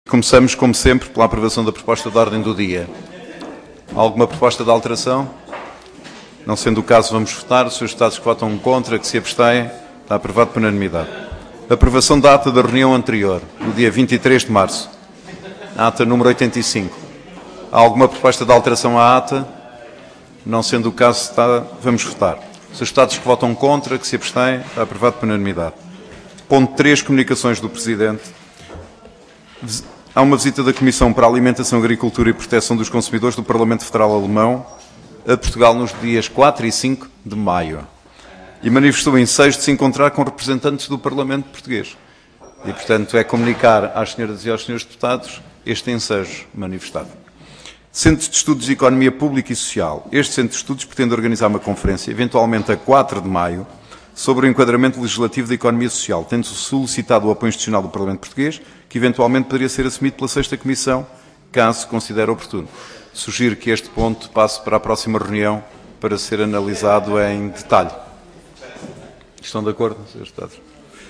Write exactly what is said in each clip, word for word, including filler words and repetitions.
Começamos, como sempre, pela aprovação da proposta de ordem do dia. Há alguma proposta de alteração? Não sendo o caso, vamos votar. Os senhores deputados que votam contra, que se abstêm, está aprovado por unanimidade. Aprovação da ata da reunião anterior, no dia vinte e três de março. A ata número oitenta e cinco. Há alguma proposta de alteração à ata? Não sendo o caso, está, vamos votar. Os senhores deputados que votam contra, que se abstêm, está aprovado por unanimidade. Ponto três, comunicações do Presidente. Há uma visita da Comissão para a Alimentação, Agricultura e Proteção dos Consumidores do Parlamento Federal Alemão a Portugal nos dias quatro e cinco de maio e manifestou ensejo de se encontrar com representantes do Parlamento português. E, portanto, é comunicar às senhoras e aos senhores deputados este ensejo manifestado. Centro de Estudos de Economia Pública e Social. Este Centro de Estudos pretende organizar uma conferência, eventualmente a quatro de maio, sobre o enquadramento legislativo da economia social, tendo solicitado o apoio institucional do Parlamento português, que eventualmente poderia ser assumido pela sexta Comissão, caso considere oportuno. Sugiro que este ponto passe para a próxima reunião para ser analisado em detalhe. Estão de acordo, senhores deputados?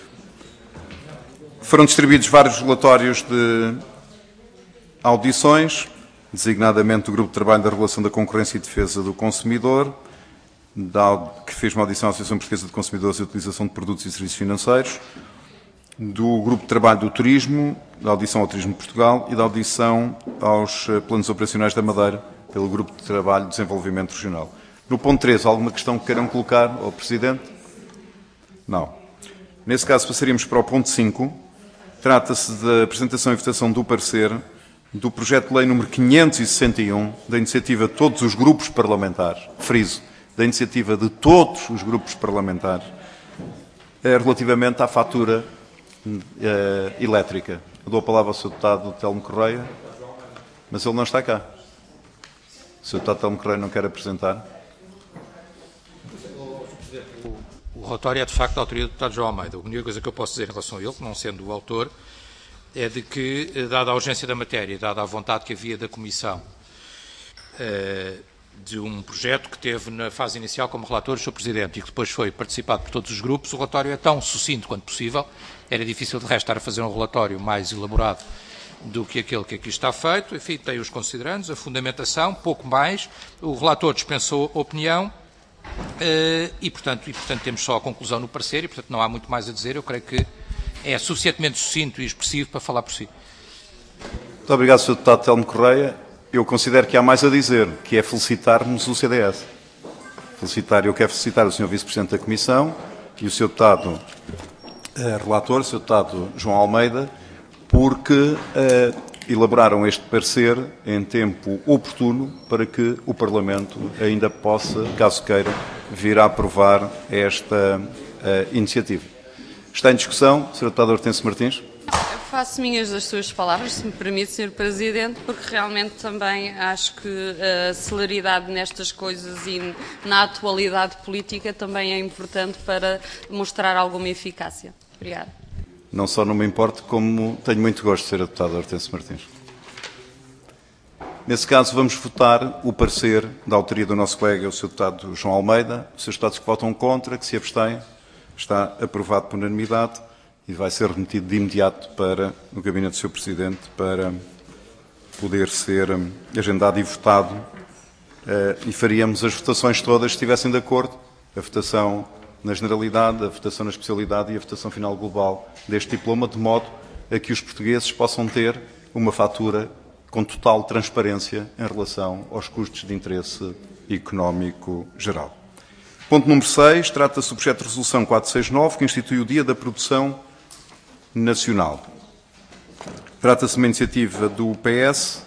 Foram distribuídos vários relatórios de audições, designadamente o Grupo de Trabalho da Regulação da Concorrência e Defesa do Consumidor, que fez uma audição à Associação Portuguesa de Consumidores e Utilização de Produtos e Serviços Financeiros, do Grupo de Trabalho do Turismo, da audição ao Turismo de Portugal e da audição aos planos operacionais da Madeira, pelo Grupo de Trabalho de Desenvolvimento Regional. No ponto três, alguma questão que queiram colocar ao Presidente? Não. Nesse caso, passaríamos para o ponto cinco. Trata-se da apresentação e votação do parecer do projeto de lei número quinhentos e sessenta e um, da iniciativa de todos os grupos parlamentares, friso, da iniciativa de todos os grupos parlamentares, relativamente à fatura Uh, elétrica. Eu dou a palavra ao senhor deputado Telmo Correia, mas ele não está cá. O senhor deputado Telmo Correia não quer apresentar? O, o relatório é, de facto, da autoria do deputado João Almeida. A única coisa que eu posso dizer em relação a ele, não sendo o autor, é de que, dada a urgência da matéria, dada a vontade que havia da Comissão uh, de um projeto que teve na fase inicial como relator o senhor Presidente e que depois foi participado por todos os grupos, o relatório é tão sucinto quanto possível. Era difícil, de resto, estar a fazer um relatório mais elaborado do que aquele que aqui está feito. Enfim, tem os considerandos, a fundamentação, pouco mais. O relator dispensou opinião e, portanto, e, portanto, temos só a conclusão no parecer e, portanto, não há muito mais a dizer. Eu creio que é suficientemente sucinto e expressivo para falar por si. Muito obrigado, senhor deputado Telmo Correia. Eu considero que há mais a dizer, que é felicitarmos o C D S. Felicitar, eu quero felicitar o senhor Vice-Presidente da Comissão e o senhor deputado uh, relator, o senhor deputado João Almeida, porque uh, elaboraram este parecer em tempo oportuno para que o Parlamento ainda possa, caso queira, vir a aprovar esta uh, iniciativa. Está em discussão, senhor deputado Hortêncio Martins. Faço minhas as suas palavras, se me permite, senhor Presidente, porque realmente também acho que a celeridade nestas coisas e na atualidade política também é importante para mostrar alguma eficácia. Obrigada. Não só não me importo, como tenho muito gosto de ser a deputada Hortêncio Martins. Nesse caso, vamos votar o parecer da autoria do nosso colega, o senhor deputado João Almeida. Os senhores deputados que votam contra, que se abstêm, está aprovado por unanimidade. E vai ser remetido de imediato para o gabinete do senhor Presidente para poder ser agendado e votado. E faríamos as votações todas se estivessem de acordo. A votação na generalidade, a votação na especialidade e a votação final global deste diploma, de modo a que os portugueses possam ter uma fatura com total transparência em relação aos custos de interesse económico geral. Ponto número seis. Trata-se do projeto de resolução quatrocentos e sessenta e nove, que institui o Dia da Produção Nacional. Trata-se de uma iniciativa do P S.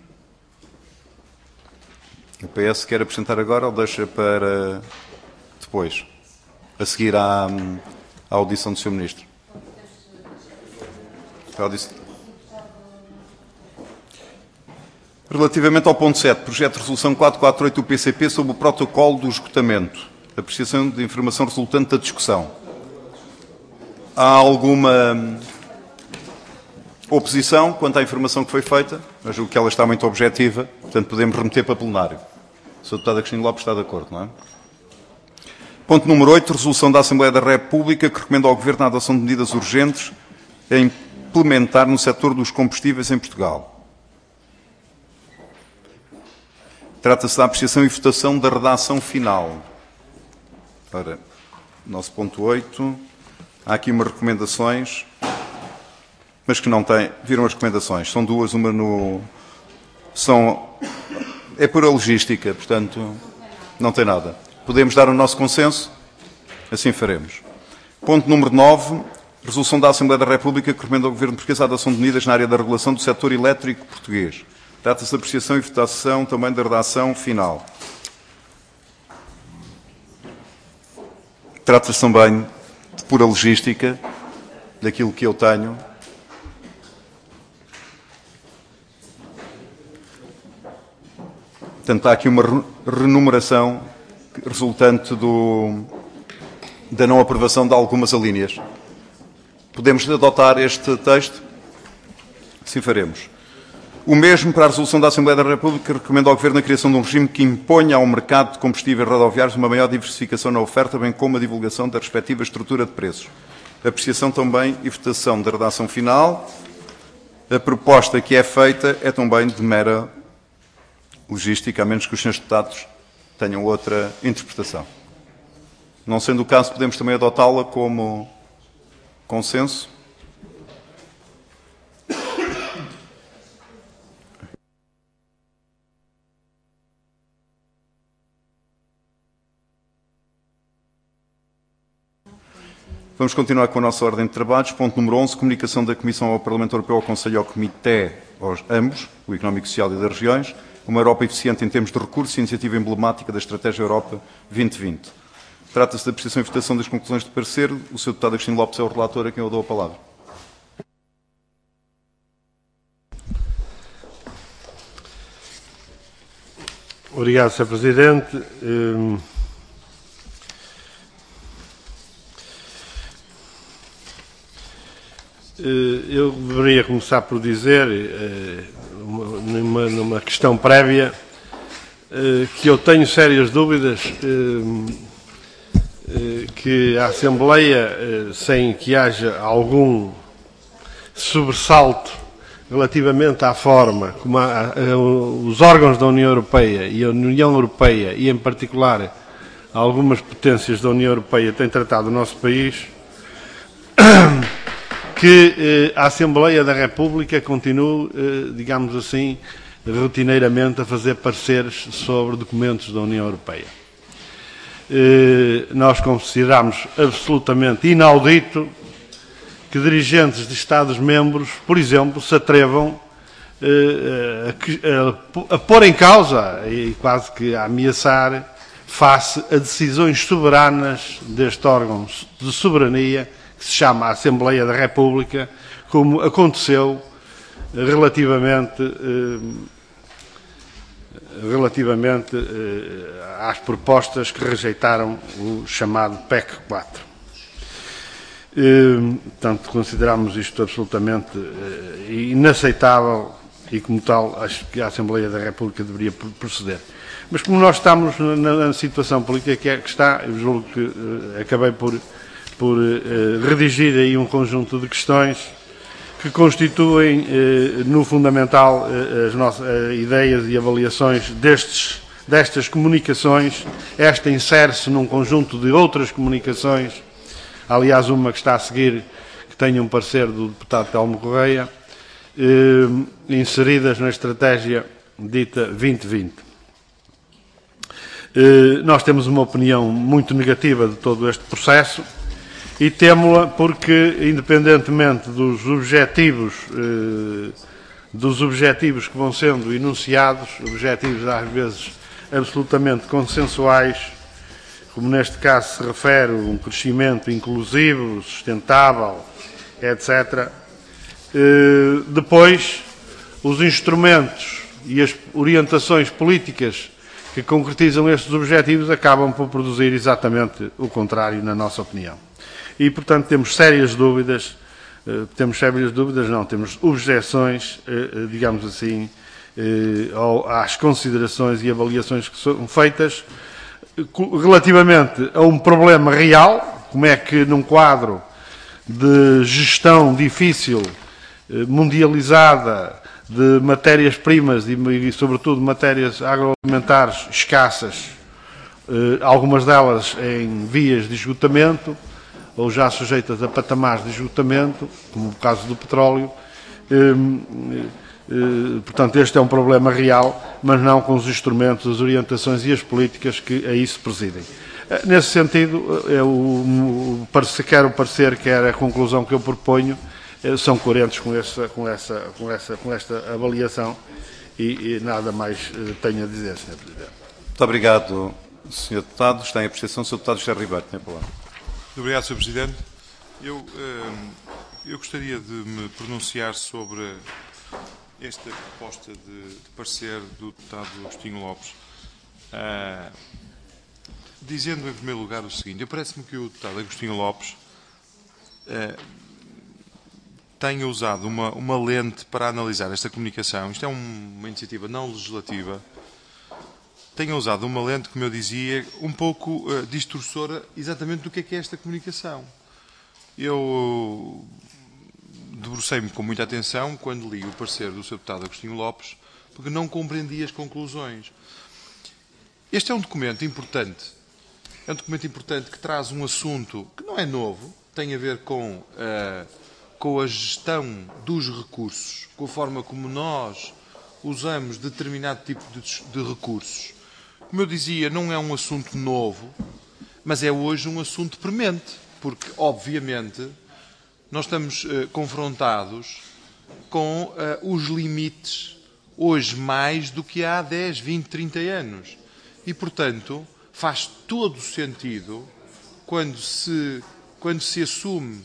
O P S quer apresentar agora ou deixa para depois, a seguir à, à audição do senhor Ministro? Relativamente ao ponto sete, projeto de resolução quatrocentos e quarenta e oito do P C P sobre o protocolo do esgotamento, apreciação de informação resultante da discussão. Há alguma oposição quanto à informação que foi feita? Eu julgo que ela está muito objetiva, portanto podemos remeter para plenário. O senhor deputado Cristina Lopes está de acordo, não é? Ponto número oito, resolução da Assembleia da República que recomenda ao Governo a adoção de medidas urgentes em implementar no setor dos combustíveis em Portugal. Trata-se da apreciação e votação da redação final. Ora, nosso ponto oito, há aqui umas recomendações, mas que não têm. Viram as recomendações? São duas, uma no. São. É pura logística, portanto, não tem nada. Podemos dar o nosso consenso? Assim faremos. Ponto número nove, resolução da Assembleia da República que recomenda ao Governo português a adoção de medidas na área da regulação do setor elétrico português. Trata-se de apreciação e votação também da redação final. Trata-se também de pura logística, daquilo que eu tenho. Portanto, há aqui uma renumeração resultante do, da não aprovação de algumas alíneas. Podemos adotar este texto? Assim faremos. O mesmo para a resolução da Assembleia da República que recomenda ao Governo a criação de um regime que imponha ao mercado de combustíveis rodoviários uma maior diversificação na oferta, bem como a divulgação da respectiva estrutura de preços. Apreciação também e votação da redação final. A proposta que é feita é também de mera logística, a menos que os senhores deputados tenham outra interpretação. Não sendo o caso, podemos também adotá-la como consenso. Vamos continuar com a nossa ordem de trabalhos. Ponto número onze, comunicação da Comissão ao Parlamento Europeu, ao Conselho e ao Comitê, aos ambos, o Económico e Social e das Regiões, uma Europa eficiente em termos de recursos e iniciativa emblemática da Estratégia Europa vinte vinte. Trata-se da apreciação e votação das conclusões de parecer. O senhor deputado Agostinho Lopes é o relator, a quem eu dou a palavra. Obrigado, senhor Presidente. Eu deveria começar por dizer, numa, numa questão prévia, que eu tenho sérias dúvidas que a Assembleia, sem que haja algum sobressalto relativamente à forma como a, a, os órgãos da União Europeia e a União Europeia, e em particular algumas potências da União Europeia, têm tratado o nosso país, que eh, a Assembleia da República continue, eh, digamos assim, rotineiramente a fazer pareceres sobre documentos da União Europeia. Eh, nós consideramos absolutamente inaudito que dirigentes de Estados-membros, por exemplo, se atrevam eh, a, a, a pôr em causa e quase que a ameaçar face a decisões soberanas deste órgão de soberania que se chama Assembleia da República, como aconteceu relativamente, eh, relativamente eh, às propostas que rejeitaram o chamado P E C quatro. Eh, portanto, consideramos isto absolutamente eh, inaceitável e, como tal, acho que a Assembleia da República deveria proceder. Mas como nós estamos na, na situação política que, é, que está, eu julgo que eh, acabei por por eh, redigir aí um conjunto de questões que constituem, eh, no fundamental, eh, as nossas eh, ideias e avaliações destes, destas comunicações. Esta insere-se num conjunto de outras comunicações, aliás, uma que está a seguir, que tem um parecer do deputado Telmo Correia, eh, inseridas na estratégia dita vinte vinte. Eh, nós temos uma opinião muito negativa de todo este processo, e temo-la porque, independentemente dos objetivos, eh, dos objetivos que vão sendo enunciados, objetivos às vezes absolutamente consensuais, como neste caso se refere um crescimento inclusivo, sustentável, etcétera, eh, depois os instrumentos e as orientações políticas que concretizam estes objetivos acabam por produzir exatamente o contrário, na nossa opinião. E, portanto, temos sérias dúvidas, eh, temos sérias dúvidas, não, temos objeções, eh, digamos assim, eh, às considerações e avaliações que são feitas relativamente a um problema real, como é que num quadro de gestão difícil mundializada de matérias-primas e, e, sobretudo, matérias agroalimentares escassas, algumas delas em vias de esgotamento, ou já sujeitas a patamares de esgotamento, como o caso do petróleo. Portanto, este é um problema real, mas não com os instrumentos, as orientações e as políticas que a isso presidem. Nesse sentido, eu, quer o parecer, quer a conclusão que eu proponho, são coerentes com, essa, com, essa, com, essa, com esta avaliação e, e nada mais tenho a dizer, senhor Presidente. Muito obrigado, senhor Deputado. Está em apreciação o senhor Deputado José Ribeiro. Tem a palavra. Muito obrigado, senhor Presidente. Eu, eu gostaria de me pronunciar sobre esta proposta de, de parecer do Deputado Agostinho Lopes, uh, dizendo em primeiro lugar o seguinte: eu parece-me que o Deputado Agostinho Lopes uh, tenha usado uma, uma lente para analisar esta comunicação. Isto é um, uma iniciativa não legislativa. Tenha usado uma lente, como eu dizia, um pouco uh, distorcora exatamente do que é que é esta comunicação. Eu debrucei-me com muita atenção quando li o parecer do senhor Deputado Agostinho Lopes, porque não compreendi as conclusões. Este é um documento importante. É um documento importante que traz um assunto que não é novo, tem a ver com, uh, com a gestão dos recursos, com a forma como nós usamos determinado tipo de, de recursos. Como eu dizia, não é um assunto novo, mas é hoje um assunto premente, porque, obviamente, nós estamos uh, confrontados com uh, os limites, hoje mais do que há dez, vinte, trinta anos. E, portanto, faz todo o sentido, quando se, quando se assume,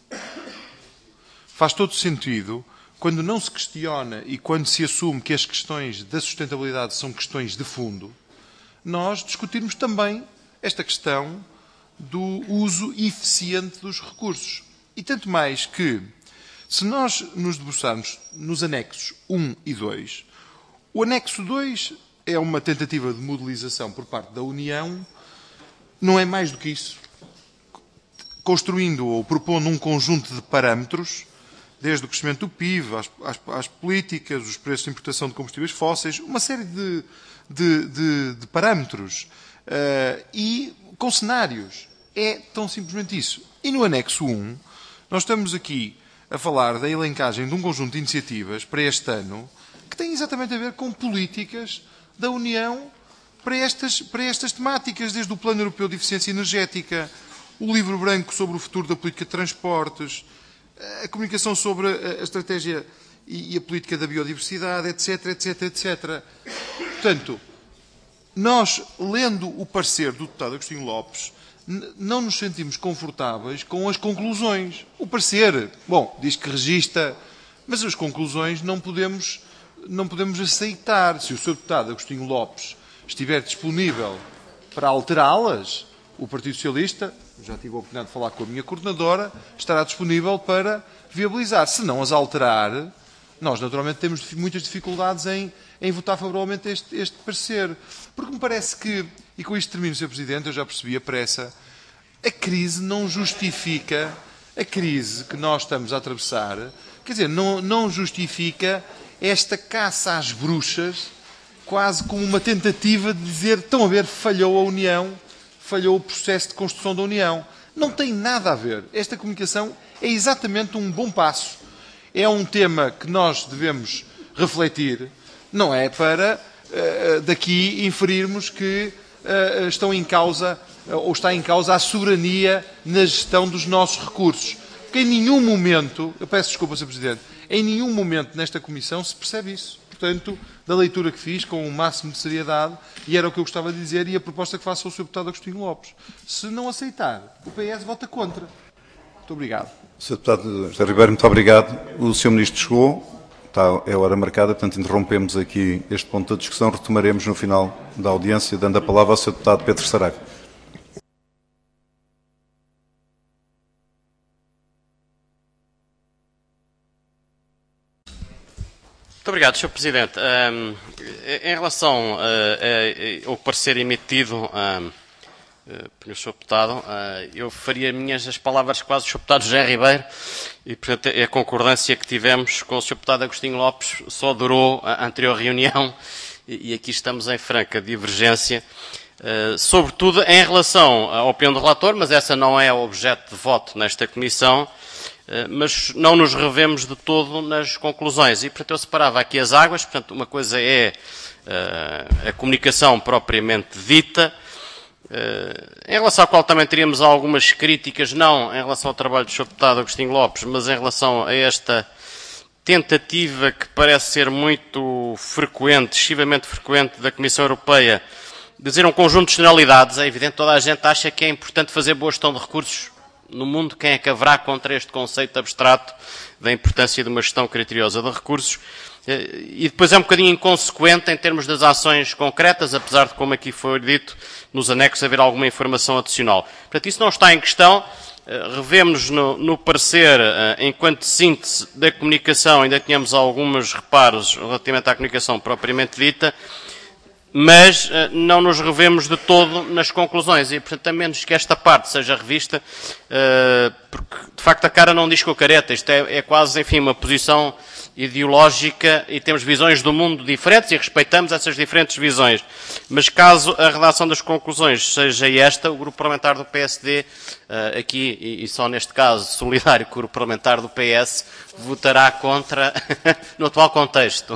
faz todo o sentido, quando não se questiona e quando se assume que as questões da sustentabilidade são questões de fundo, nós discutirmos também esta questão do uso eficiente dos recursos. E tanto mais que, se nós nos debruçarmos nos anexos um e dois, o anexo dois é uma tentativa de modelização por parte da União, não é mais do que isso, construindo ou propondo um conjunto de parâmetros, desde o crescimento do P I B, às, às, às políticas, os preços de importação de combustíveis fósseis, uma série de, de, de, de parâmetros uh, e com cenários. É tão simplesmente isso. E no anexo um, nós estamos aqui a falar da elencagem de um conjunto de iniciativas para este ano que tem exatamente a ver com políticas da União para estas, para estas temáticas, desde o Plano Europeu de Eficiência Energética, o Livro Branco sobre o futuro da política de transportes, a comunicação sobre a estratégia e a política da biodiversidade, etc, etc, etcétera. Portanto, nós, lendo o parecer do deputado Agostinho Lopes, não nos sentimos confortáveis com as conclusões. O parecer, bom, diz que registra, mas as conclusões não podemos, não podemos aceitar. Se o senhor deputado Agostinho Lopes estiver disponível para alterá-las, o Partido Socialista, já tive a oportunidade de falar com a minha coordenadora, estará disponível para viabilizar. Se não as alterar, nós naturalmente temos muitas dificuldades em, em votar favoravelmente este, este parecer. Porque me parece que, e com isto termino, senhor Presidente, eu já percebi a pressa, a crise não justifica, a crise que nós estamos a atravessar, quer dizer, não, não justifica esta caça às bruxas, quase como uma tentativa de dizer, estão a ver, falhou a União, falhou o processo de construção da União. Não tem nada a ver. Esta comunicação é exatamente um bom passo. É um tema que nós devemos refletir. Não é para uh, daqui inferirmos que uh, estão em causa, uh, ou está em causa a soberania na gestão dos nossos recursos. Porque em nenhum momento, eu peço desculpa, senhor Presidente, em nenhum momento nesta Comissão se percebe isso. Portanto, da leitura que fiz, com o máximo de seriedade, e era o que eu gostava de dizer, e a proposta que faço ao senhor deputado Agostinho Lopes. Se não aceitar, o P S vota contra. Muito obrigado. senhor Deputado José Ribeiro, muito obrigado. O senhor Ministro chegou, está, é a hora marcada, portanto interrompemos aqui este ponto da discussão, retomaremos no final da audiência, dando a palavra ao senhor Deputado Pedro Saraiva. Muito obrigado, senhor Presidente. Um, em relação uh, uh, ao parecer emitido um, pelo senhor Deputado. Uh, eu faria minhas as palavras quase do senhor Deputado José Ribeiro e, portanto, a concordância que tivemos com o senhor Deputado Agostinho Lopes só durou a anterior reunião e, e aqui estamos em franca divergência, uh, sobretudo em relação à opinião do relator, mas essa não é objeto de voto nesta Comissão, uh, mas não nos revemos de todo nas conclusões. E, portanto, eu separava aqui as águas. Portanto, uma coisa é uh, a comunicação propriamente dita, Uh, em relação ao qual também teríamos algumas críticas, não em relação ao trabalho do senhor Deputado Agostinho Lopes, mas em relação a esta tentativa que parece ser muito frequente, excessivamente frequente, da Comissão Europeia, de dizer um conjunto de generalidades. É evidente que toda a gente acha que é importante fazer boa gestão de recursos no mundo. Quem é que haverá contra este conceito abstrato da importância de uma gestão criteriosa de recursos? E depois é um bocadinho inconsequente em termos das ações concretas, apesar de, como aqui foi dito, nos anexos haver alguma informação adicional. Portanto, isso não está em questão. Revemos no, no parecer, enquanto síntese da comunicação, ainda tínhamos alguns reparos relativamente à comunicação propriamente dita, mas não nos revemos de todo nas conclusões. E, portanto, a menos que esta parte seja revista, porque, de facto, a cara não diz com a careta. Isto é, é quase, enfim, uma posição ideológica e temos visões do mundo diferentes e respeitamos essas diferentes visões. Mas caso a redação das conclusões seja esta, o Grupo Parlamentar do P S D, aqui, e só neste caso solidário com o Grupo Parlamentar do P S, votará contra no atual contexto.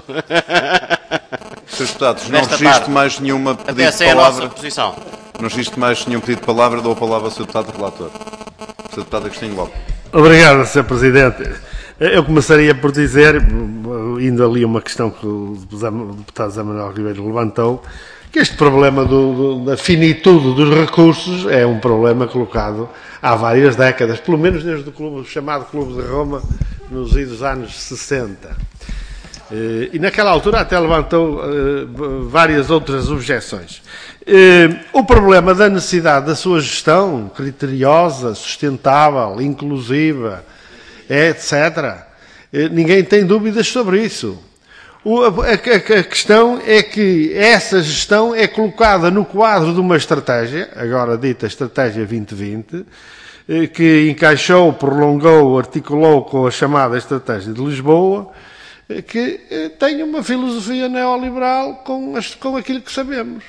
senhores Deputados, não registro mais nenhuma pedido de essa é palavra. a nossa posição. Não registro mais nenhum pedido de palavra. Dou a palavra ao senhor Deputado Relator. senhor Deputado Agostinho Lopes. Obrigado, senhor Presidente. Eu começaria por dizer, indo ali uma questão que o deputado José Manuel Ribeiro levantou, que este problema do, do, da finitude dos recursos é um problema colocado há várias décadas, pelo menos desde o, clube, o chamado Clube de Roma, nos idos anos sessenta. E naquela altura até levantou várias outras objeções. O problema da necessidade da sua gestão criteriosa, sustentável, inclusiva, etcétera, ninguém tem dúvidas sobre isso. O, a, a, a questão é que essa gestão é colocada no quadro de uma estratégia, agora dita Estratégia vinte vinte, que encaixou, prolongou, articulou com a chamada Estratégia de Lisboa, que tem uma filosofia neoliberal com, as, com aquilo que sabemos.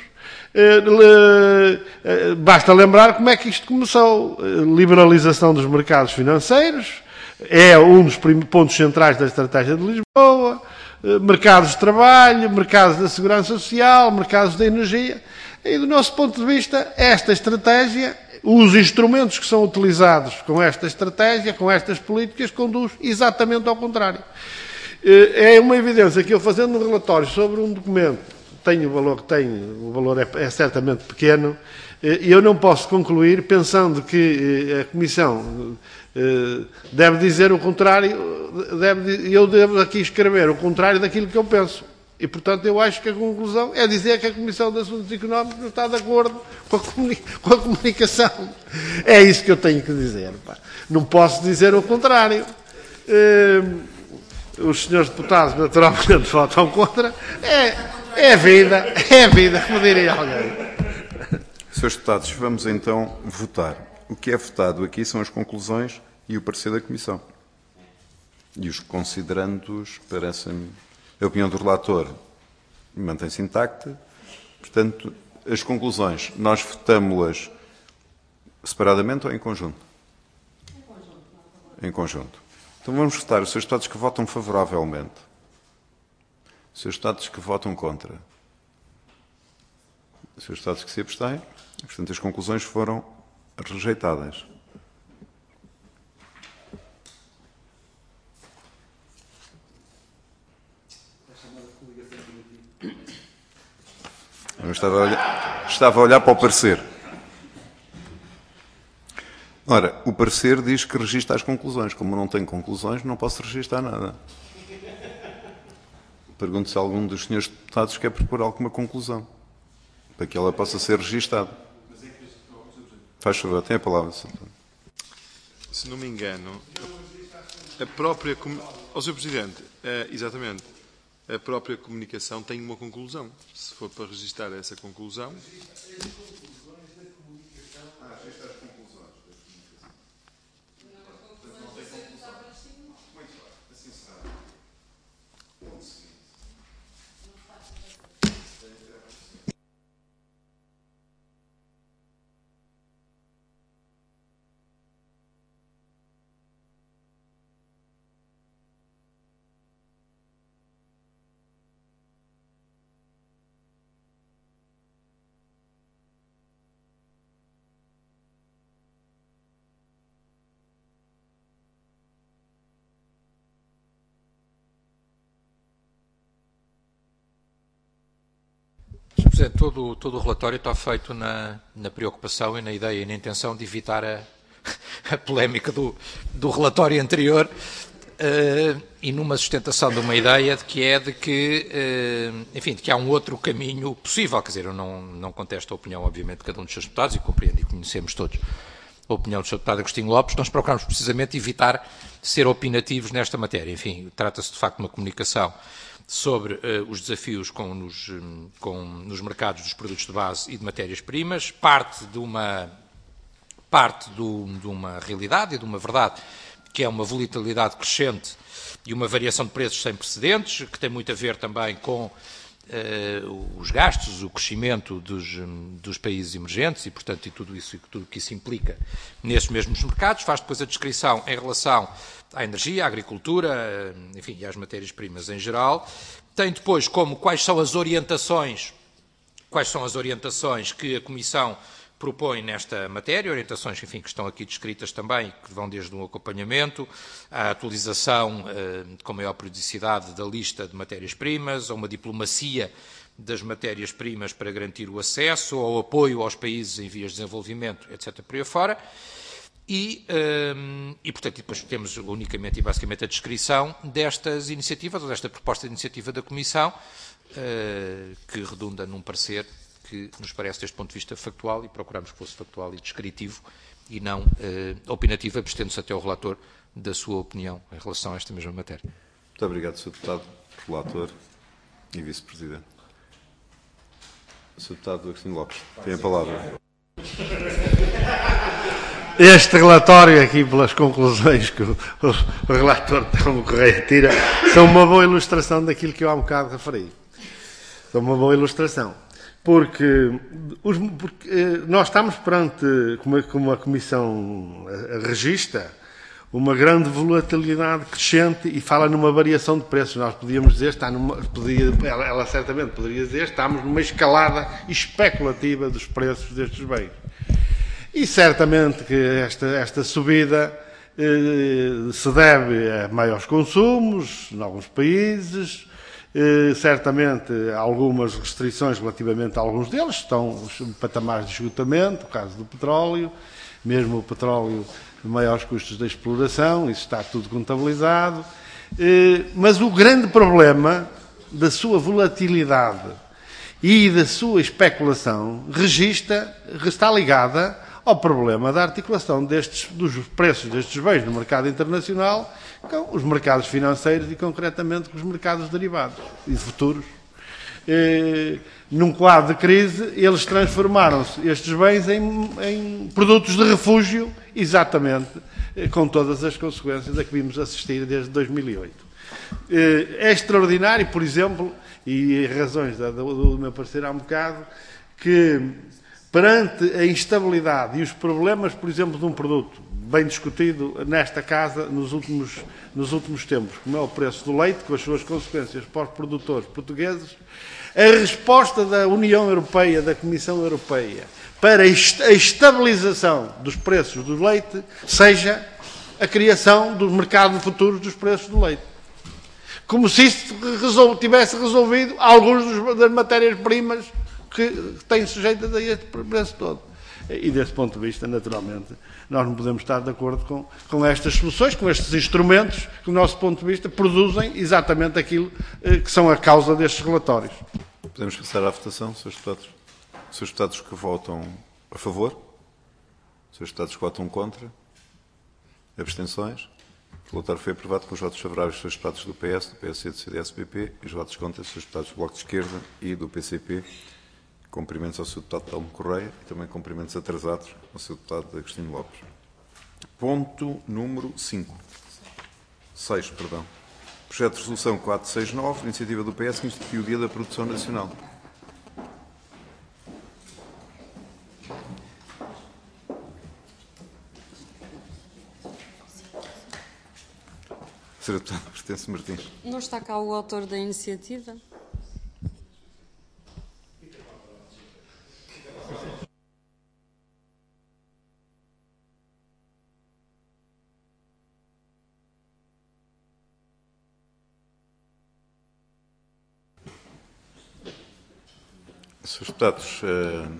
Basta lembrar como é que isto começou. Liberalização dos mercados financeiros, é um dos pontos centrais da Estratégia de Lisboa, mercados de trabalho, mercados da segurança social, mercados da energia. E, do nosso ponto de vista, esta estratégia, os instrumentos que são utilizados com esta estratégia, com estas políticas, conduz exatamente ao contrário. É uma evidência que eu, fazendo um relatório sobre um documento, tenho o valor que tenho, o valor é, é certamente pequeno, e eu não posso concluir pensando que a Comissão deve dizer o contrário, deve, eu devo aqui escrever o contrário daquilo que eu penso. E, portanto, eu acho que a conclusão é dizer que a Comissão de Assuntos Económicos não está de acordo com a, comuni- com a comunicação. É isso que eu tenho que dizer. Pá. Não posso dizer o contrário. Uh, os senhores deputados, naturalmente, votam contra. É, é vida, é vida, como diria alguém. senhores Deputados, vamos então votar. O que é votado aqui são as conclusões e o parecer da Comissão. E os considerandos, parecem-me, a opinião do relator mantém-se intacta. Portanto, as conclusões, nós votamos-las separadamente ou em conjunto? Em conjunto. Em conjunto. Então vamos votar os senhores deputados que votam favoravelmente. Os senhores deputados que votam contra. Os senhores deputados que se abstêm. Portanto, as conclusões foram rejeitadas. Eu estava a olhar, estava a olhar para o parecer. Ora, o parecer diz que registra as conclusões. Como não tem conclusões, não posso registrar nada. Pergunto se algum dos senhores deputados quer propor alguma conclusão, para que ela possa ser registada. Faz favor, tem a palavra. Se não me engano, a própria... Ó, senhor Presidente, é, exatamente, a própria comunicação tem uma conclusão. Se for para registrar essa conclusão... Presidente, todo, todo o relatório está feito na, na preocupação e na ideia e na intenção de evitar a, a polémica do, do relatório anterior uh, e numa sustentação de uma ideia de que é de que, uh, enfim, de que há um outro caminho possível. Quer dizer, eu não, não contesto a opinião, obviamente, de cada um dos seus deputados e compreendo e conhecemos todos a opinião do seu deputado Agostinho Lopes. Nós procuramos precisamente evitar ser opinativos nesta matéria. Enfim, trata-se de facto de uma comunicação sobre uh, os desafios com nos, um, com, nos mercados dos produtos de base e de matérias-primas, parte de uma, parte do, de uma realidade e de uma verdade, que é uma volatilidade crescente e uma variação de preços sem precedentes, que tem muito a ver também com uh, os gastos, o crescimento dos, um, dos países emergentes e, portanto, e tudo isso e tudo que isso implica nesses mesmos mercados. Faz depois a descrição em relação à energia, à agricultura, enfim, e às matérias-primas em geral. Tem depois como quais são as orientações, quais são as orientações que a Comissão propõe nesta matéria, orientações, enfim, que estão aqui descritas também, que vão desde um acompanhamento, à atualização eh, com maior periodicidade da lista de matérias-primas, a uma diplomacia das matérias-primas para garantir o acesso, ao apoio aos países em vias de desenvolvimento, etcétera, por aí fora. E, um, e, portanto, depois temos unicamente e basicamente a descrição destas iniciativas, ou desta proposta de iniciativa da Comissão, uh, que redunda num parecer que nos parece, deste ponto de vista, factual, e procuramos que fosse factual e descritivo, e não uh, opinativo, abstendo-se até o relator da sua opinião em relação a esta mesma matéria. Muito obrigado, senhor Deputado, Relator e Vice-Presidente. senhor Deputado Agostinho Lopes, tem a palavra. Este relatório, aqui pelas conclusões que o, o, o relator Telmo Correia tira, são uma boa ilustração daquilo que eu há um bocado referi. São uma boa ilustração. Porque, os, porque nós estamos perante, como, como a Comissão registra, uma grande volatilidade crescente e fala numa variação de preços. Nós podíamos dizer, está numa, podia, ela, ela certamente poderia dizer, estamos numa escalada especulativa dos preços destes bens. E certamente que esta, esta subida eh, se deve a maiores consumos em alguns países, eh, certamente algumas restrições relativamente a alguns deles, estão os patamares de esgotamento, o caso do petróleo, mesmo o petróleo de maiores custos de exploração, isso está tudo contabilizado, eh, mas o grande problema da sua volatilidade e da sua especulação registra, está ligada ao problema da articulação destes, dos preços destes bens no mercado internacional com os mercados financeiros e, concretamente, com os mercados derivados e futuros. E, num quadro de crise, eles transformaram-se, estes bens, em, em produtos de refúgio, exatamente, com todas as consequências a que vimos assistir desde dois mil e oito. É extraordinário, por exemplo, e razões do, do meu parecer há um bocado, que perante a instabilidade e os problemas, por exemplo, de um produto bem discutido nesta casa nos últimos, nos últimos tempos, como é o preço do leite, com as suas consequências para os produtores portugueses, a resposta da União Europeia, da Comissão Europeia, para a estabilização dos preços do leite, seja a criação do mercado futuro dos preços do leite. Como se isso resol- tivesse resolvido alguns dos, das matérias-primas que têm sujeitas a este preço todo. E desse ponto de vista, naturalmente, nós não podemos estar de acordo com, com estas soluções, com estes instrumentos que, do nosso ponto de vista, produzem exatamente aquilo eh, que são a causa destes relatórios. Podemos passar à votação, senhores deputados. Senhores deputados que votam a favor? Senhores deputados que votam contra? Abstenções? O relatório foi aprovado com os votos favoráveis dos senhores deputados do P S, do P S C, do C D S, do P P e os votos contra dos senhores deputados do Bloco de Esquerda e do P C P. Cumprimentos ao senhor deputado Telmo Correia e também cumprimentos atrasados ao senhor deputado Agostinho Lopes. Ponto número cinco. seis, perdão. Projeto de Resolução quatrocentos e sessenta e nove, iniciativa do P S, que institui o Dia da Produção Nacional. senhora Deputada Hortência Martins. Não está cá o autor da iniciativa? senhores Deputados, uh,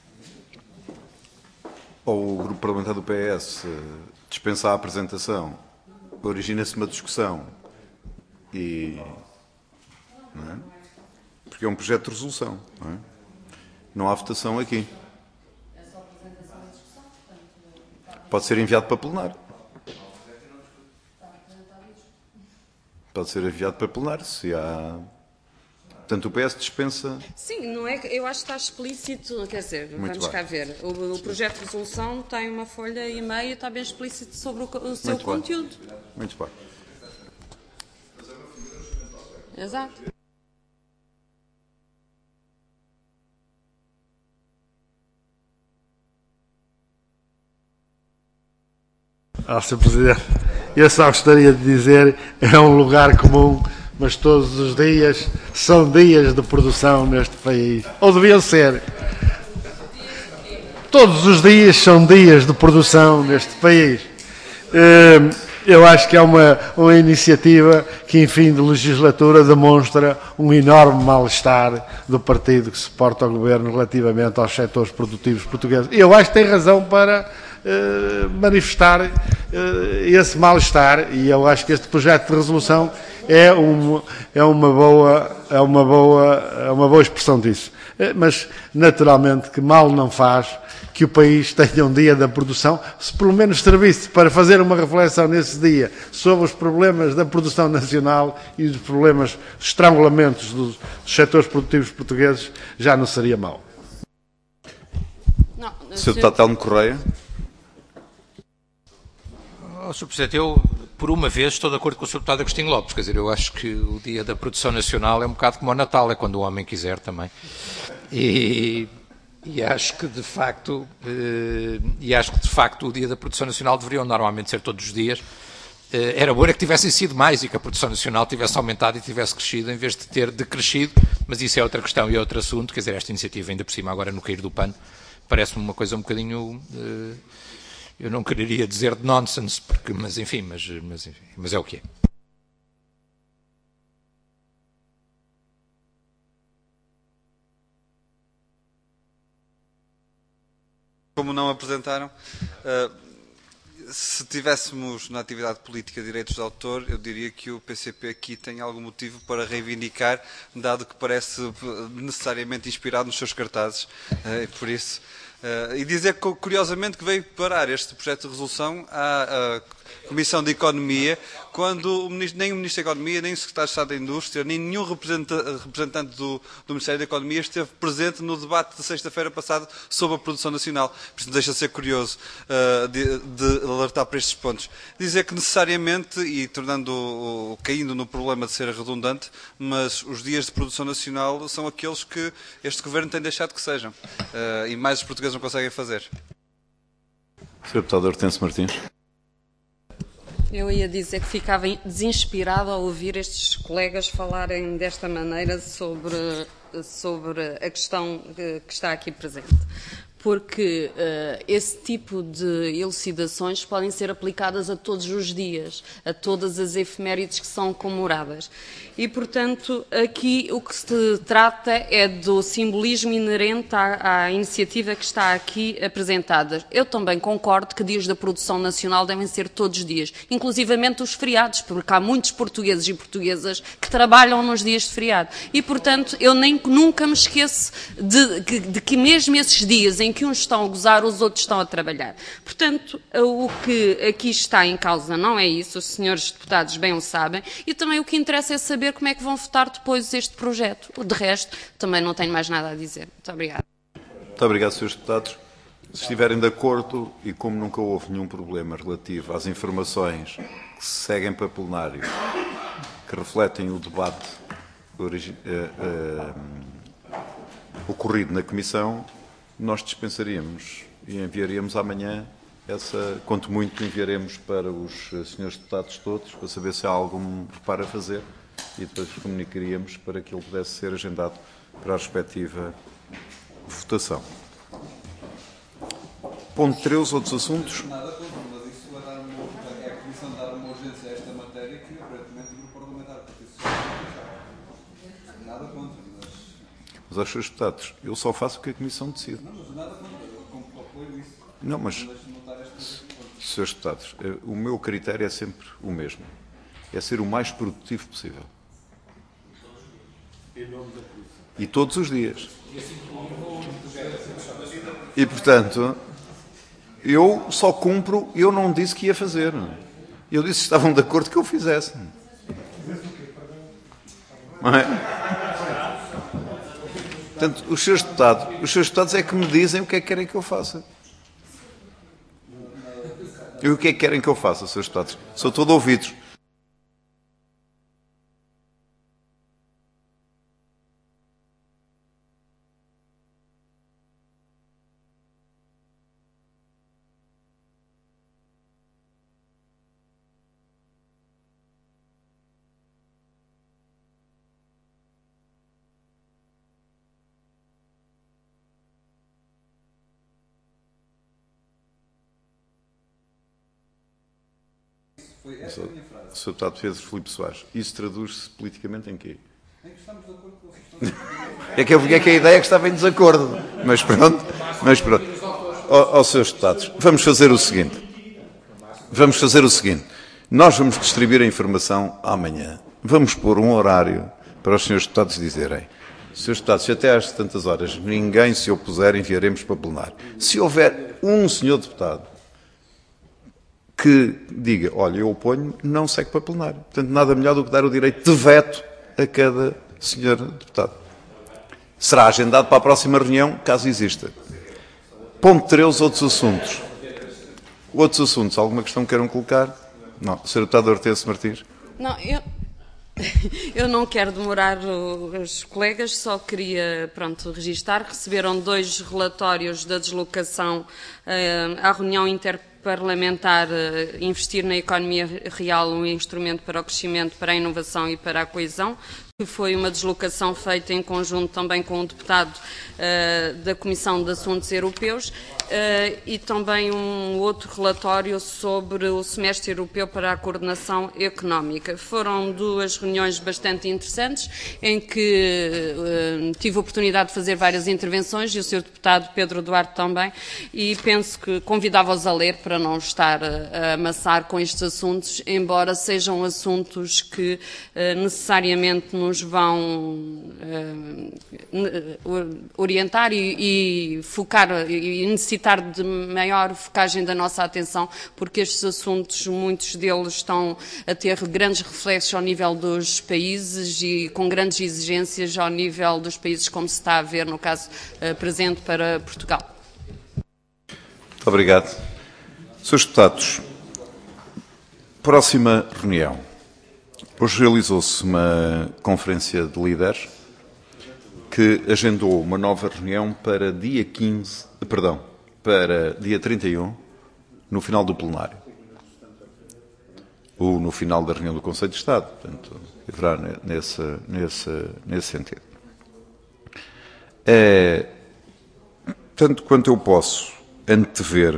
ou o Grupo Parlamentar do P S uh, dispensa a apresentação, origina-se uma discussão e... Não é? Porque é um projeto de resolução. Não é? Não há votação aqui. Pode ser enviado para plenário. Pode ser enviado para plenário, se há... Portanto, o P S dispensa... Sim, não é, eu acho que está explícito, quer dizer, Muito vamos bem. cá ver. O, o projeto de resolução tem uma folha e meia, está bem explícito sobre o, o seu Muito bem. conteúdo. Muito bem. Exato. Ah, senhor Presidente, eu só gostaria de dizer, é um lugar comum, mas todos os dias são dias de produção neste país. Ou deviam ser. Todos os dias são dias de produção neste país. Eu acho que é uma, uma iniciativa que, em fim de legislatura, demonstra um enorme mal-estar do partido que suporta o governo relativamente aos setores produtivos portugueses. E eu acho que tem razão para uh, manifestar uh, esse mal-estar, e eu acho que este projeto de resolução é, um, é, uma, boa, é, uma, boa, é uma boa expressão disso. Mas, naturalmente, que mal não faz que o país tenha um dia da produção, se pelo menos servisse para fazer uma reflexão nesse dia sobre os problemas da produção nacional e os problemas, os estrangulamentos dos, dos setores produtivos portugueses, já não seria mau. senhor Deputado Telmo Correia. Oh, senhor Presidente, eu, por uma vez, estou de acordo com o senhor Deputado Agostinho Lopes. Quer dizer, eu acho que o dia da produção nacional é um bocado como o Natal, é quando o homem quiser também. E... E acho que de facto, eh, e acho que de facto o dia da produção nacional deveriam normalmente ser todos os dias. Eh, era bom era que tivessem sido mais e que a produção nacional tivesse aumentado e tivesse crescido em vez de ter decrescido, mas isso é outra questão e é outro assunto. Quer dizer, esta iniciativa ainda por cima agora no cair do pano parece-me uma coisa um bocadinho, eh, eu não quereria dizer de nonsense, porque, mas enfim, mas, mas, enfim, mas é o que é. Como não apresentaram, se tivéssemos na atividade política direitos de autor, eu diria que o P C P aqui tem algum motivo para reivindicar, dado que parece necessariamente inspirado nos seus cartazes, por isso. E dizer curiosamente que veio parar este projeto de resolução à Comissão de Economia, quando o ministro, nem o Ministro da Economia, nem o Secretário de Estado da Indústria, nem nenhum representante do, do Ministério da Economia esteve presente no debate de sexta-feira passada sobre a produção nacional. Por isso deixa de ser curioso uh, de, de alertar para estes pontos. Dizer que necessariamente, e tornando, o, caindo no problema de ser redundante, mas os dias de produção nacional são aqueles que este Governo tem deixado que sejam. Uh, e mais os portugueses não conseguem fazer. senhor Deputado Hortêncio Martins. Eu ia dizer que ficava desinspirado ao ouvir estes colegas falarem desta maneira sobre, sobre a questão que, que está aqui presente. Porque uh, esse tipo de elucidações podem ser aplicadas a todos os dias, a todas as efemérides que são comemoradas. E, portanto, aqui o que se trata é do simbolismo inerente à, à iniciativa que está aqui apresentada. Eu também concordo que dias da produção nacional devem ser todos os dias, inclusivamente os feriados, porque há muitos portugueses e portuguesas que trabalham nos dias de feriado. E, portanto, eu nem, nunca me esqueço de, de, de que mesmo esses dias em que uns estão a gozar, os outros estão a trabalhar. Portanto, o que aqui está em causa não é isso, os senhores deputados bem o sabem, e também o que interessa é saber como é que vão votar depois este projeto. De resto, também não tenho mais nada a dizer. Muito obrigada. Muito obrigado, senhores deputados. Se estiverem de acordo, e como nunca houve nenhum problema relativo às informações que se seguem para plenário, que refletem o debate origi- uh, uh, ocorrido na Comissão, nós dispensaríamos e enviaríamos amanhã essa, quanto muito enviaremos para os senhores deputados todos, para saber se há algum reparo a fazer, e depois comunicaríamos para que ele pudesse ser agendado para a respectiva votação. Ponto treze, outros assuntos. Nada contra, mas isso vai dar uma, é a Comissão de dar uma urgência a esta matéria que aparentemente o Grupo Parlamentar do Partido Socialista nada contra, mas... Mas aos seus deputados, eu só faço o que a Comissão decide. Não, mas, senhores deputados, o meu critério é sempre o mesmo. É ser o mais produtivo possível. E todos os dias. E, portanto, eu só cumpro, eu não disse que ia fazer. Eu disse que estavam de acordo que eu fizesse. Não é? Portanto, os seus deputados, os seus deputados é que me dizem o que é que querem que eu faça. E o que é que querem que eu faça, senhores deputados? Sou todo ouvidos. Foi essa a minha frase. O senhor deputado Pedro Filipe Soares, isso traduz-se politicamente em quê? Em que estamos de acordo com o que estão a É que eu vi que a ideia é que estava em desacordo. Mas pronto, mas pronto. Ó, ó, senhores deputados, vamos fazer o seguinte. Vamos fazer o seguinte. Nós vamos distribuir a informação amanhã. Vamos pôr um horário para os senhores deputados dizerem: senhores deputados, se até às tantas horas ninguém se opuser, enviaremos para plenário. Se houver um senhor deputado que diga, olha, eu oponho, não segue para plenário. Portanto, nada melhor do que dar o direito de veto a cada senhor deputado. Será agendado para a próxima reunião, caso exista. Ponto treze, outros assuntos. Outros assuntos, alguma questão que queiram colocar? Não. senhor Deputado Hortêncio Martins. Não, eu... Eu não quero demorar os colegas, só queria, pronto, registar. Receberam dois relatórios da deslocação eh, à reunião interparlamentar eh, Investir na Economia Real, um instrumento para o crescimento, para a inovação e para a coesão, que foi uma deslocação feita em conjunto também com o deputado uh, da Comissão de Assuntos Europeus uh, e também um outro relatório sobre o semestre europeu para a coordenação económica. Foram duas reuniões bastante interessantes em que uh, tive a oportunidade de fazer várias intervenções e o senhor deputado Pedro Duarte também, e penso que convidava-os a ler para não estar a, a amassar com estes assuntos, embora sejam assuntos que uh, necessariamente nos vão uh, orientar e, e focar e necessitar de maior focagem da nossa atenção, porque estes assuntos, muitos deles estão a ter grandes reflexos ao nível dos países e com grandes exigências ao nível dos países, como se está a ver no caso uh, presente para Portugal. Muito obrigado. senhores deputados, próxima reunião. Hoje realizou-se uma conferência de líderes que agendou uma nova reunião para dia quinze, perdão, para dia trinta e um, no final do plenário. Ou no final da reunião do Conselho de Estado, portanto, haverá nesse, nesse, nesse sentido. É, tanto quanto eu posso antever,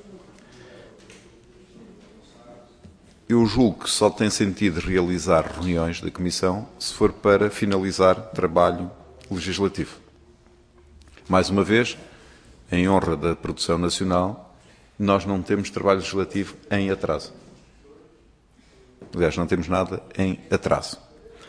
eu julgo que só tem sentido realizar reuniões da Comissão se for para finalizar trabalho legislativo. Mais uma vez, em honra da produção nacional, nós não temos trabalho legislativo em atraso. Aliás, não temos nada em atraso.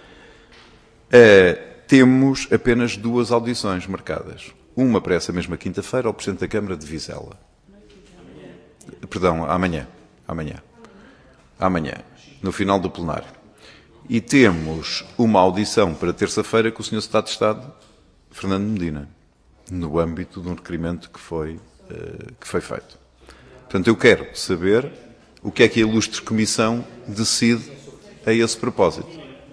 É, temos apenas duas audições marcadas. Uma para essa mesma quinta-feira ao Presidente da Câmara de Vizela. Perdão, amanhã. Amanhã. Amanhã, no final do plenário. E temos uma audição para terça-feira com o senhor Secretário de Estado, Fernando Medina, no âmbito de um requerimento que foi, uh, que foi feito. Portanto, eu quero saber o que é que a ilustre Comissão decide a esse propósito.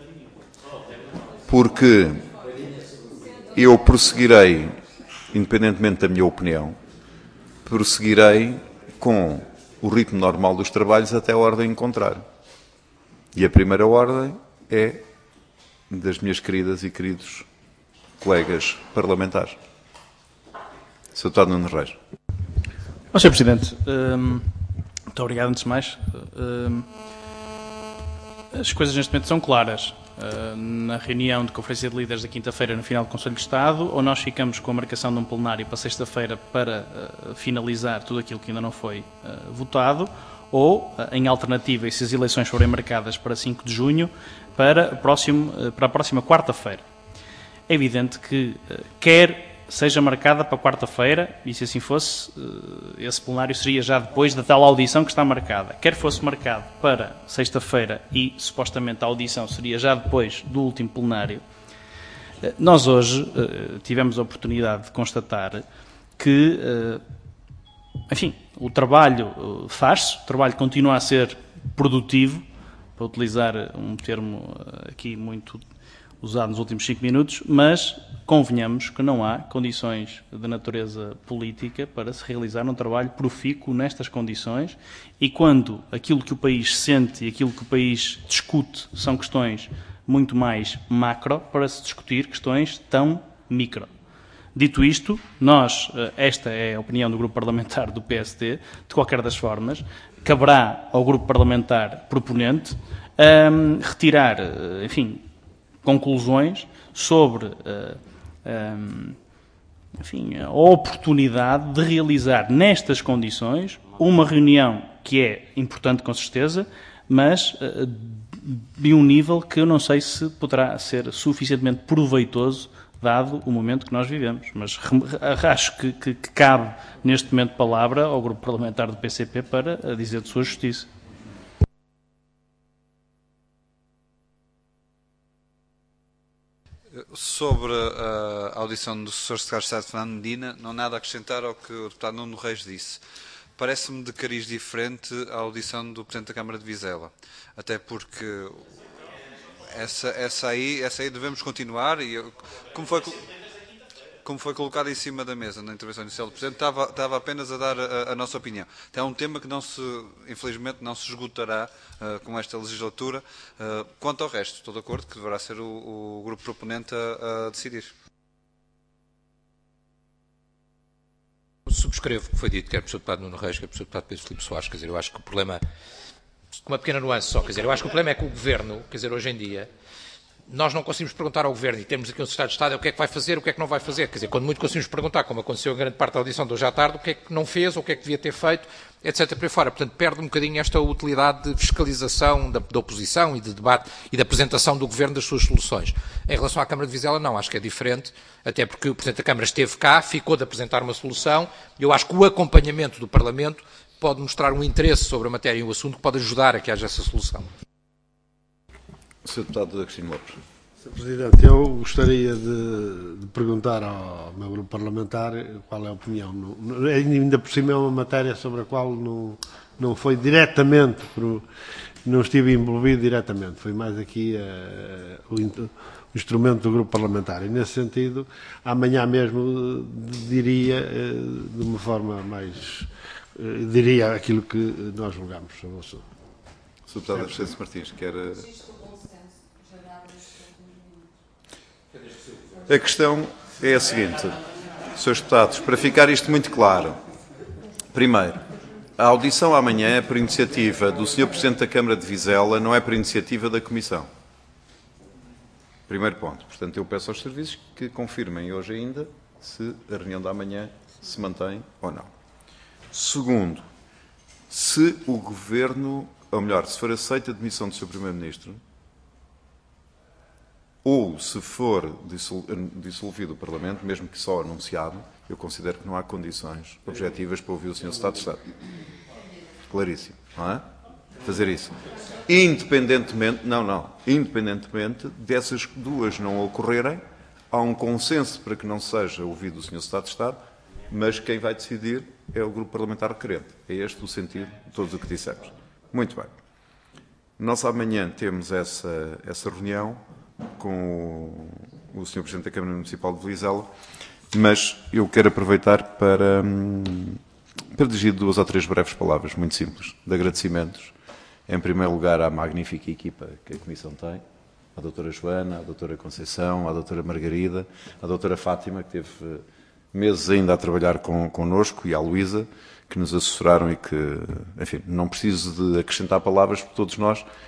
Porque eu prosseguirei, independentemente da minha opinião, prosseguirei com o ritmo normal dos trabalhos até a ordem encontrar. E a primeira ordem é das minhas queridas e queridos colegas parlamentares. senhor Deputado Nuno Reis. Ó, senhor Presidente, hum, muito obrigado antes de mais. Hum, as coisas neste momento são claras. uh, na reunião de Conferência de Líderes da quinta-feira no final do Conselho de Estado, ou nós ficamos com a marcação de um plenário para sexta-feira para uh, finalizar tudo aquilo que ainda não foi uh, votado, ou, uh, em alternativa, e se as eleições forem marcadas para cinco de junho, para, próximo, uh, para a próxima quarta-feira. É evidente que uh, quer seja marcada para quarta-feira, e se assim fosse, esse plenário seria já depois da tal audição que está marcada. Quer fosse marcado para sexta-feira e, supostamente, a audição seria já depois do último plenário, nós hoje tivemos a oportunidade de constatar que, enfim, o trabalho faz-se, o trabalho continua a ser produtivo, para utilizar um termo aqui muito usado nos últimos cinco minutos, mas convenhamos que não há condições de natureza política para se realizar um trabalho profícuo nestas condições, e quando aquilo que o país sente e aquilo que o país discute são questões muito mais macro para se discutir questões tão micro. Dito isto, nós, esta é a opinião do Grupo Parlamentar do P S D, de qualquer das formas, caberá ao Grupo Parlamentar proponente um, retirar, enfim, conclusões sobre uh, um, enfim, a oportunidade de realizar nestas condições uma reunião que é importante com certeza, mas uh, de um nível que eu não sei se poderá ser suficientemente proveitoso dado o momento que nós vivemos. Mas acho que, que, que cabe neste momento palavra ao Grupo Parlamentar do P C P para dizer de sua justiça. Sobre a audição do senhor Secretário de Estado Fernando Medina, não há nada a acrescentar ao que o deputado Nuno Reis disse. Parece-me de cariz diferente a audição do Presidente da Câmara de Vizela, até porque essa, essa, aí, essa aí devemos continuar, e eu, como foi... como foi colocado em cima da mesa na intervenção inicial do Presidente, estava, estava apenas a dar a, a nossa opinião. É um tema que, não se, infelizmente, não se esgotará uh, com esta legislatura. Uh, quanto ao resto, estou de acordo que deverá ser o, o grupo proponente a, a decidir. Subscrevo o que foi dito, quer pelo deputado Nuno Reis, quer pelo deputado Pedro Filipe Soares. Quer dizer, eu acho que o problema, com uma pequena nuance só, quer dizer, eu acho que o problema é que o Governo, quer dizer, hoje em dia, nós não conseguimos perguntar ao Governo, e temos aqui um Secretário de Estado, o que é que vai fazer, o que é que não vai fazer. Quer dizer, quando muito conseguimos perguntar, como aconteceu em grande parte da audição de hoje à tarde, o que é que não fez, ou o que é que devia ter feito, etcétera por aí fora. Portanto, perde um bocadinho esta utilidade de fiscalização da, da oposição e de debate e da apresentação do Governo das suas soluções. Em relação à Câmara de Vizela, não, acho que é diferente, até porque o Presidente da Câmara esteve cá, ficou de apresentar uma solução, e eu acho que o acompanhamento do Parlamento pode mostrar um interesse sobre a matéria e o assunto que pode ajudar a que haja essa solução. senhor Deputado Agostinho Lopes. senhor Presidente, eu gostaria de, de perguntar ao meu grupo parlamentar qual é a opinião. No, ainda por cima é uma matéria sobre a qual não, não foi diretamente, não estive envolvido diretamente, foi mais aqui uh, o, o instrumento do grupo parlamentar. E nesse sentido, amanhã mesmo diria, uh, de uma forma mais, uh, diria aquilo que nós julgamos sobre o assunto. senhor Deputado Alexandre Martins, quer... A questão é a seguinte, senhores deputados, para ficar isto muito claro. Primeiro, a audição amanhã é por iniciativa do senhor Presidente da Câmara de Vizela, não é por iniciativa da Comissão. Primeiro ponto. Portanto, eu peço aos serviços que confirmem hoje ainda se a reunião da manhã se mantém ou não. Segundo, se o Governo, ou melhor, se for aceita a demissão do senhor Primeiro-Ministro, ou se for dissolvido o Parlamento, mesmo que só anunciado, eu considero que não há condições objetivas para ouvir o senhor Secretário de Estado. Claríssimo, não é? Fazer isso. Independentemente, não, não, independentemente dessas duas não ocorrerem, há um consenso para que não seja ouvido o senhor Secretário de Estado, mas quem vai decidir é o grupo parlamentar requerente. É este o sentido de todos o que dissemos. Muito bem. Nós amanhã temos essa, essa reunião com o, o senhor Presidente da Câmara Municipal de Vizela, mas eu quero aproveitar para, para dirigir duas ou três breves palavras, muito simples, de agradecimentos. Em primeiro lugar, à magnífica equipa que a Comissão tem, à doutora Joana, à doutora Conceição, à doutora Margarida, à doutora Fátima, que teve meses ainda a trabalhar com, connosco, e à Luísa, que nos assessoraram e que, enfim, não preciso de acrescentar palavras, porque todos nós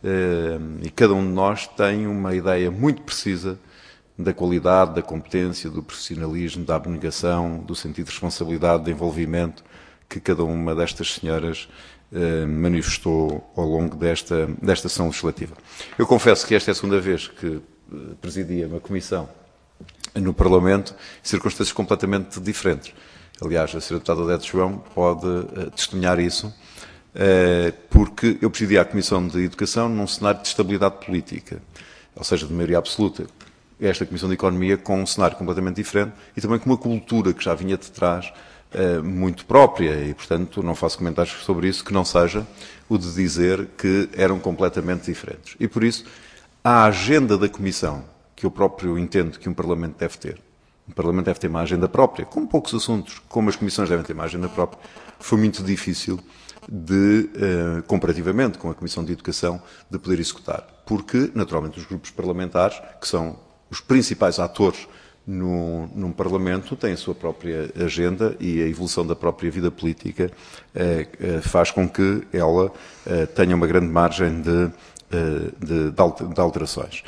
e cada um de nós tem uma ideia muito precisa da qualidade, da competência, do profissionalismo, da abnegação, do sentido de responsabilidade, de envolvimento que cada uma destas senhoras eh, manifestou ao longo desta, desta sessão legislativa. Eu confesso que esta é a segunda vez que presidia uma comissão no Parlamento em circunstâncias completamente diferentes. Aliás, a senhora deputada Odete João pode uh, testemunhar isso, uh, porque eu presidia a Comissão de Educação num cenário de estabilidade política, ou seja, de maioria absoluta. Esta Comissão de Economia com um cenário completamente diferente e também com uma cultura que já vinha de trás uh, muito própria e, portanto, não faço comentários sobre isso que não seja o de dizer que eram completamente diferentes. E, por isso, a agenda da Comissão, que eu próprio entendo que um Parlamento deve ter, o Parlamento deve ter uma agenda própria, com poucos assuntos, como as comissões devem ter uma agenda própria, foi muito difícil de, uh, comparativamente com a Comissão de Educação, de poder executar. Porque, naturalmente, os grupos parlamentares, que são os principais atores no, num Parlamento, têm a sua própria agenda e a evolução da própria vida política uh, uh, faz com que ela uh, tenha uma grande margem de De, de alterações.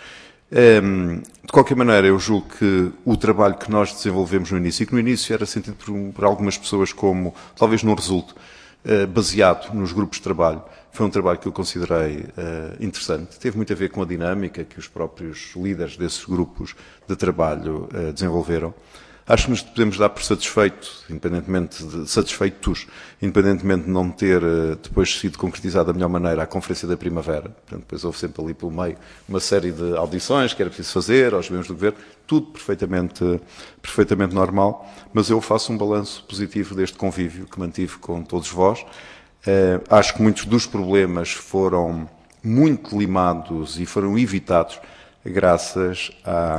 De qualquer maneira, eu julgo que o trabalho que nós desenvolvemos no início, e que no início era sentido por, por algumas pessoas como, talvez não resulte, baseado nos grupos de trabalho, foi um trabalho que eu considerei interessante. Teve muito a ver com a dinâmica que os próprios líderes desses grupos de trabalho desenvolveram. Acho que nos podemos dar por satisfeito, independentemente de, satisfeitos, independentemente de não ter depois sido concretizado da melhor maneira a Conferência da Primavera. Portanto, depois houve sempre ali pelo meio uma série de audições que era preciso fazer aos membros do Governo, tudo perfeitamente, perfeitamente normal, mas eu faço um balanço positivo deste convívio que mantive com todos vós. Uh, acho que muitos dos problemas foram muito limados e foram evitados graças à,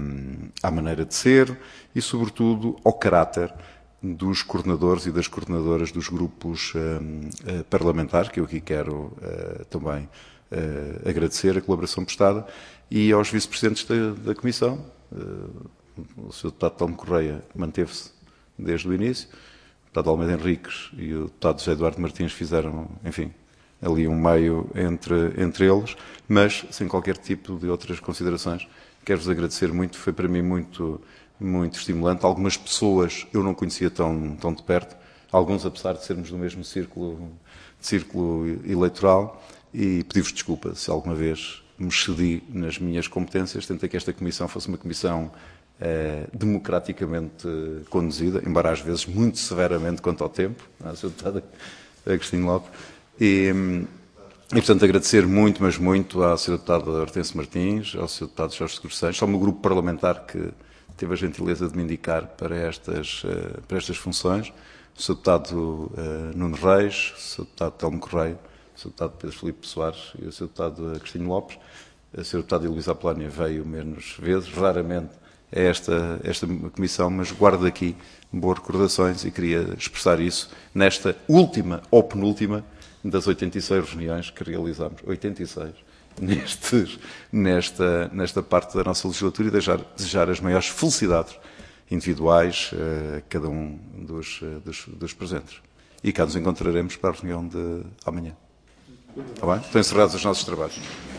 à maneira de ser e, sobretudo, ao caráter dos coordenadores e das coordenadoras dos grupos um, uh, parlamentares, que eu aqui quero uh, também uh, agradecer a colaboração prestada, e aos vice-presidentes da, da Comissão. Uh, o senhor deputado Telmo Correia manteve-se desde o início, o deputado Almeida Henriques e o deputado José Eduardo Martins fizeram, enfim, ali um meio entre, entre eles, mas sem qualquer tipo de outras considerações. Quero-vos agradecer muito, foi para mim muito, muito estimulante. Algumas pessoas eu não conhecia tão, tão de perto, alguns apesar de sermos do mesmo círculo, círculo eleitoral, e pedi-vos desculpa se alguma vez me excedi nas minhas competências. Tentei que esta comissão fosse uma comissão eh, democraticamente conduzida, embora às vezes muito severamente quanto ao tempo, a senhora deputada Agostinho Lopes. E, e, portanto, agradecer muito, mas muito à senhora deputada Hortêncio Martins, ao senhor deputado Jorge Seguro Santos, ao meu grupo parlamentar que teve a gentileza de me indicar para estas, para estas funções, o senhor deputado uh, Nuno Reis, o senhor deputado Telmo Correia, o senhor deputado Pedro Filipe Soares e o senhor deputado Agostinho Lopes. A senhora deputada Elisa Apolónia veio menos vezes, raramente a esta, esta comissão, mas guardo aqui boas recordações e queria expressar isso nesta última ou penúltima das oitenta e seis reuniões que realizámos, oitenta e seis, nestes, nesta, nesta parte da nossa legislatura, e desejar, desejar as maiores felicidades individuais a cada um dos, dos, dos presentes. E cá nos encontraremos para a reunião de amanhã. Está bem? Estão encerrados os nossos trabalhos.